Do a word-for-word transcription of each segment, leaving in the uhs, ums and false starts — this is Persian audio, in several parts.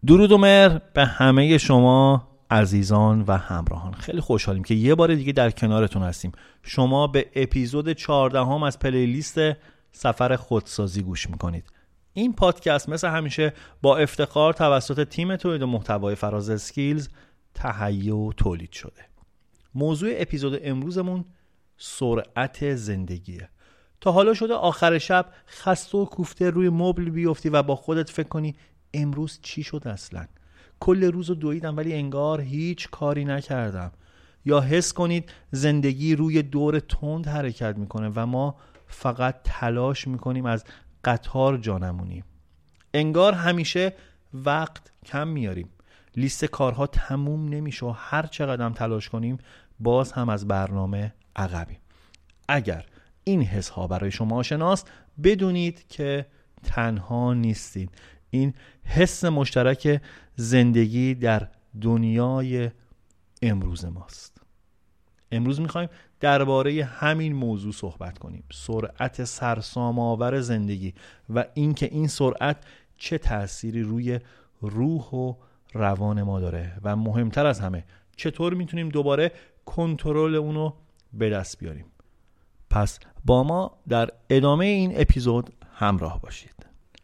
درود و مهر به همه شما عزیزان و همراهان. خیلی خوشحالیم که یه بار دیگه در کنارتون هستیم. شما به اپیزود چهاردهم از پلیلیست سفر خودسازی گوش میکنید. این پادکست مثل همیشه با افتخار توسط تیم تولید محتوای فراز اسکیلز تهیه و تولید شده. موضوع اپیزود امروزمون سرعت زندگیه. تا حالا شده آخر شب خسته و کوفته روی مبل بیفتی و با خودت فکر کنی امروز چی شد اصلا؟ کل روزو دویدم ولی انگار هیچ کاری نکردم. یا حس کنید زندگی روی دور تند حرکت میکنه و ما فقط تلاش میکنیم از قطار جا نمونیم. انگار همیشه وقت کم میاریم، لیست کارها تموم نمیشه و هر چقدر هم تلاش کنیم باز هم از برنامه عقبیم. اگر این حس ها برای شما آشناست بدونید که تنها نیستید. این حس مشترک زندگی در دنیای امروز ماست. امروز میخوایم درباره همین موضوع صحبت کنیم، سرعت سرسام‌آور زندگی و اینکه این سرعت چه تأثیری روی روح و روان ما داره و مهمتر از همه چطور میتونیم دوباره کنترل اونو به دست بیاریم. پس با ما در ادامه این اپیزود همراه باشید.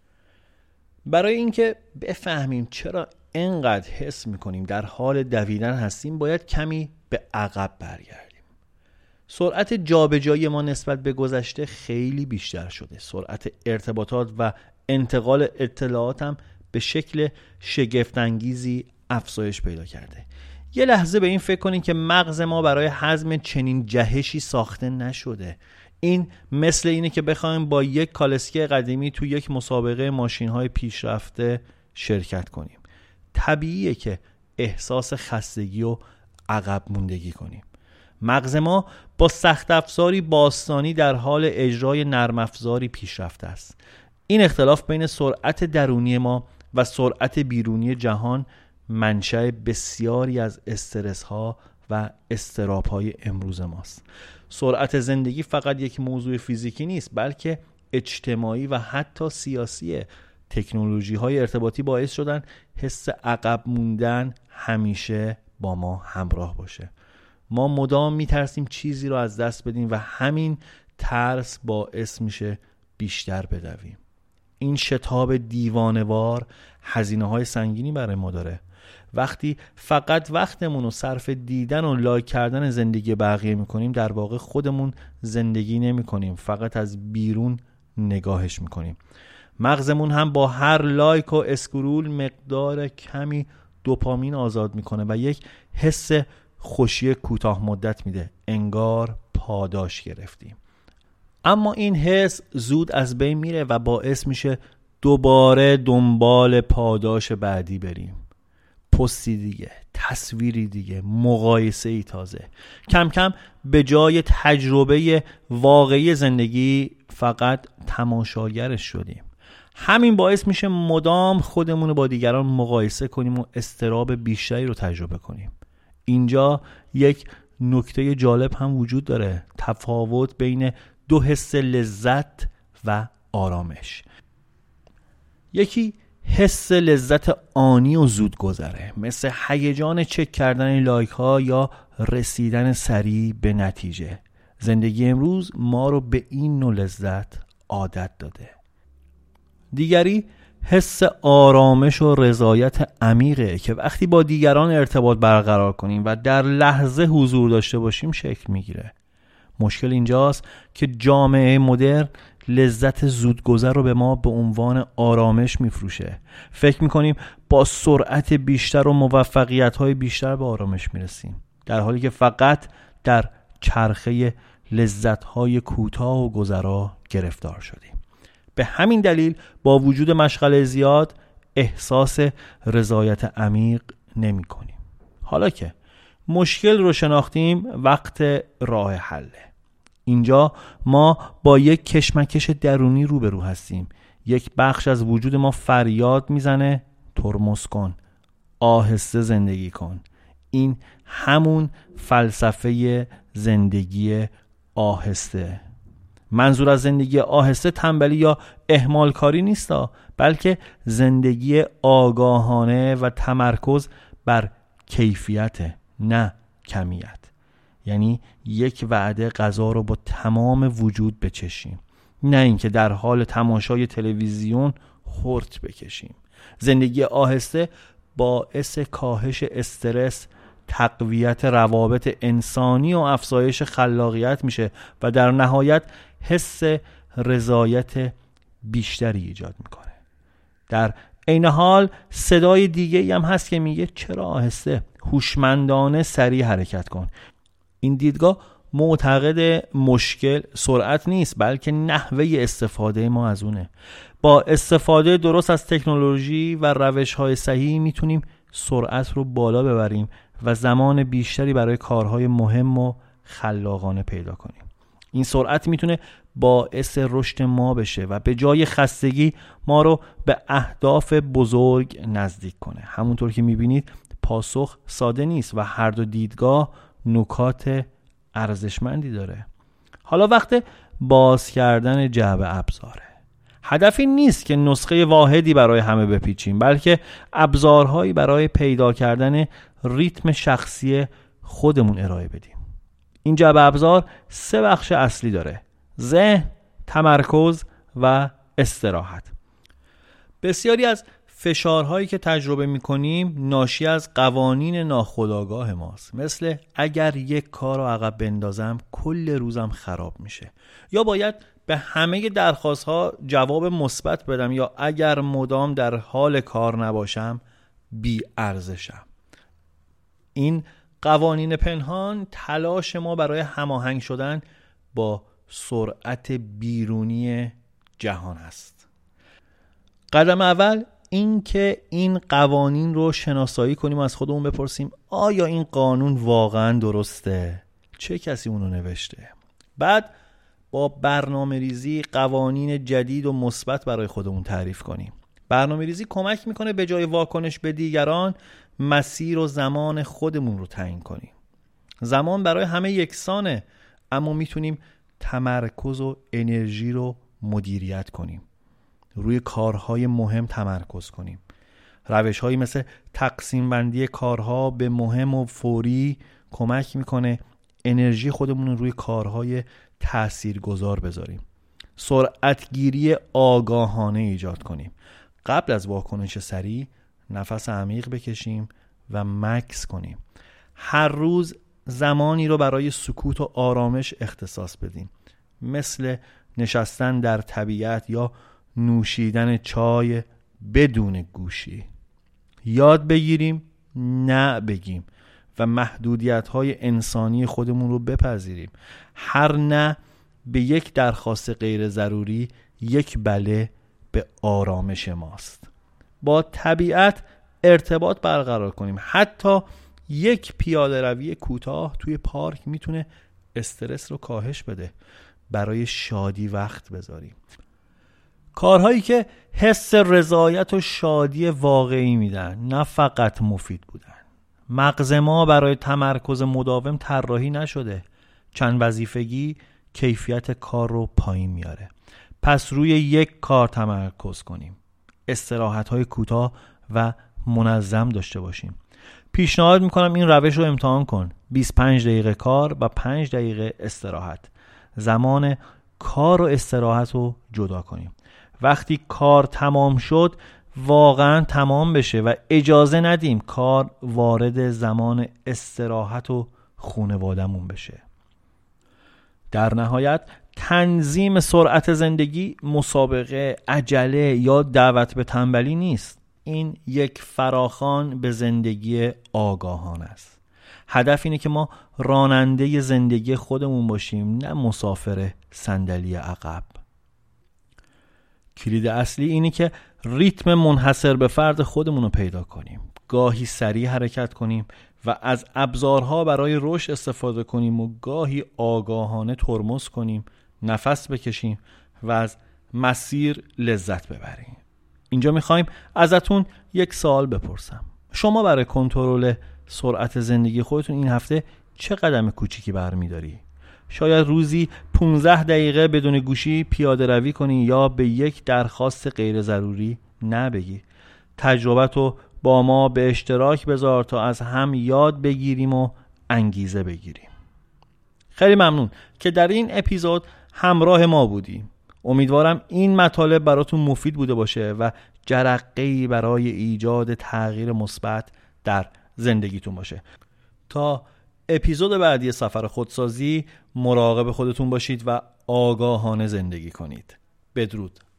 برای اینکه بفهمیم چرا اینقدر حس میکنیم در حال دویدن هستیم باید کمی به عقب برگردیم. سرعت جابجایی ما نسبت به گذشته خیلی بیشتر شده. سرعت ارتباطات و انتقال اطلاعات هم به شکل شگفت‌انگیزی افزایش پیدا کرده. یه لحظه به این فکر کنین که مغز ما برای هضم چنین جهشی ساخته نشده. این مثل اینه که بخوایم با یک کالسکه قدیمی تو یک مسابقه ماشین‌های پیشرفته شرکت کنیم. طبیعیه که احساس خستگی و عقب موندگی کنیم. مغز ما با سخت افزاری باستانی در حال اجرای نرم افزاری پیشرفته است. این اختلاف بین سرعت درونی ما و سرعت بیرونی جهان منشأ بسیاری از استرس ها و اضطراب های امروز ماست. سرعت زندگی فقط یک موضوع فیزیکی نیست بلکه اجتماعی و حتی سیاسیه. تکنولوژی های ارتباطی باعث شدن حس عقب موندن همیشه با ما همراه باشه. ما مدام میترسیم چیزی رو از دست بدیم و همین ترس باعث میشه بیشتر بدویم. این شتاب دیوانه‌وار هزینه‌های سنگینی برای ما داره. وقتی فقط وقتمون رو صرف دیدن و لایک کردن زندگی بقیه میکنیم در واقع خودمون زندگی نمیکنیم، فقط از بیرون نگاهش میکنیم. مغزمون هم با هر لایک و اسکرول مقدار کمی دوپامین آزاد میکنه و یک حس خوشی کوتاه مدت میده، انگار پاداش گرفتیم. اما این حس زود از بین میره و باعث میشه دوباره دنبال پاداش بعدی بریم. پستی دیگه، تصویری دیگه، مقایسه ای تازه. کم کم به جای تجربه واقعی زندگی فقط تماشاگرش شدیم. همین باعث میشه مدام خودمون رو با دیگران مقایسه کنیم و اضطراب بیشتری رو تجربه کنیم. اینجا یک نکته جالب هم وجود داره، تفاوت بین دو حس لذت و آرامش. یکی حس لذت آنی و زود گذره، مثل هیجان چک کردن لایک ها یا رسیدن سریع به نتیجه. زندگی امروز ما رو به این نوع لذت عادت داده. دیگری حس آرامش و رضایت عمیقه که وقتی با دیگران ارتباط برقرار کنیم و در لحظه حضور داشته باشیم شکل میگیره. مشکل اینجاست که جامعه مدرن لذت زودگذر رو به ما به عنوان آرامش میفروشه. فکر میکنیم با سرعت بیشتر و موفقیت‌های بیشتر به آرامش میرسیم، در حالی که فقط در چرخه لذت‌های کوتاه و گذرا گرفتار شدیم. به همین دلیل با وجود مشغله زیاد احساس رضایت عمیق نمی کنیم. حالا که مشکل رو شناختیم وقت راه حله. اینجا ما با یک کشمکش درونی روبرو هستیم. یک بخش از وجود ما فریاد میزنه ترمز کن، آهسته زندگی کن. این همون فلسفه زندگی آهسته منظور از زندگی آهسته تنبلی یا اهمال کاری نیست، بلکه زندگی آگاهانه و تمرکز بر کیفیت نه کمیت. یعنی یک وعده غذا رو با تمام وجود بچشیم، نه اینکه در حال تماشای تلویزیون خورت بکشیم. زندگی آهسته باعث کاهش استرس، تقویت روابط انسانی و افزایش خلاقیت میشه و در نهایت حس رضایت بیشتری ایجاد میکنه. در عین حال صدای دیگه ای هم هست که میگه چرا آهسته؟ هوشمندانه سریع حرکت کن. این دیدگاه معتقد مشکل سرعت نیست، بلکه نحوه استفاده ما از اونه. با استفاده درست از تکنولوژی و روش‌های صحیح میتونیم سرعت رو بالا ببریم و زمان بیشتری برای کارهای مهم و خلاقانه پیدا کنیم. این سرعت میتونه باعث رشد ما بشه و به جای خستگی ما رو به اهداف بزرگ نزدیک کنه. همونطور که میبینید پاسخ ساده نیست و هر دو دیدگاه نکات ارزشمندی داره. حالا وقت باز کردن جعبه ابزاره. هدفی نیست که نسخه واحدی برای همه بپیچیم، بلکه ابزارهایی برای پیدا کردن ریتم شخصی خودمون ارائه بدیم. این جعبه ابزار سه بخش اصلی داره: ذهن، تمرکز و استراحت. بسیاری از فشارهایی که تجربه می‌کنیم ناشی از قوانین ناخودآگاه ماست، مثل اگر یک کار رو عقب بندازم کل روزم خراب میشه، یا باید به همه درخواست‌ها جواب مثبت بدم، یا اگر مدام در حال کار نباشم بی ارزشم. این قوانین پنهان تلاش ما برای هماهنگ شدن با سرعت بیرونی جهان است. قدم اول این که این قوانین رو شناسایی کنیم و از خودمون بپرسیم آیا این قانون واقعا درسته؟ چه کسی اونو نوشته؟ بعد با برنامه ریزی قوانین جدید و مثبت برای خودمون تعریف کنیم. برنامه ریزی کمک میکنه به جای واکنش به دیگران مسیر و زمان خودمون رو تعیین کنیم. زمان برای همه یکسانه، اما میتونیم تمرکز و انرژی رو مدیریت کنیم. روی کارهای مهم تمرکز کنیم. روش‌هایی مثل تقسیم بندی کارها به مهم و فوری کمک میکنه انرژی خودمون رو روی کارهای تاثیرگذار بذاریم. سرعتگیری آگاهانه ایجاد کنیم. قبل از واکنش سریع نفس عمیق بکشیم و مکث کنیم. هر روز زمانی رو برای سکوت و آرامش اختصاص بدیم، مثل نشستن در طبیعت یا نوشیدن چای بدون گوشی. یاد بگیریم نه بگیم و محدودیت‌های انسانی خودمون رو بپذیریم. هر نه به یک درخواست غیر ضروری یک بله به آرامش ماست. با طبیعت ارتباط برقرار کنیم. حتی یک پیاده روی کوتاه توی پارک میتونه استرس رو کاهش بده. برای شادی وقت بذاریم. کارهایی که حس رضایت و شادی واقعی میدن، نه فقط مفید بودن. مغز ما برای تمرکز مداوم طراحی نشده. چند وظیفگی کیفیت کار رو پایین میاره. پس روی یک کار تمرکز کنیم. استراحت‌های کوتاه و منظم داشته باشیم. پیشنهاد میکنم این روش رو امتحان کن. بیست و پنج دقیقه کار و پنج دقیقه استراحت. زمان کار و استراحت رو جدا کنیم. وقتی کار تمام شد واقعا تمام بشه و اجازه ندیم کار وارد زمان استراحت و خانواده‌مون بشه. در نهایت تنظیم سرعت زندگی مسابقه، عجله یا دعوت به تنبلی نیست. این یک فراخوان به زندگی آگاهانه است. هدف اینه که ما راننده زندگی خودمون باشیم، نه مسافر صندلی عقب. کلید اصلی اینه که ریتم منحصر به فرد خودمون رو پیدا کنیم. گاهی سریع حرکت کنیم و از ابزارها برای رشد استفاده کنیم و گاهی آگاهانه ترمز کنیم، نفس بکشیم و از مسیر لذت ببریم. اینجا میخوایم ازتون یک سوال بپرسم. شما برای کنترل سرعت زندگی خودتون این هفته چه قدم کوچیکی برمی‌داری؟ شاید روزی پانزده دقیقه بدون گوشی پیاده روی کنی یا به یک درخواست غیر ضروری نبگی. تجربتو با ما به اشتراک بذار تا از هم یاد بگیریم و انگیزه بگیریم. خیلی ممنون که در این اپیزود همراه ما بودیم. امیدوارم این مطالب براتون مفید بوده باشه و جرقه‌ای برای ایجاد تغییر مثبت در زندگیتون باشه. تا اپیزود بعدی سفر خودسازی مراقب خودتون باشید و آگاهانه زندگی کنید. بدرود.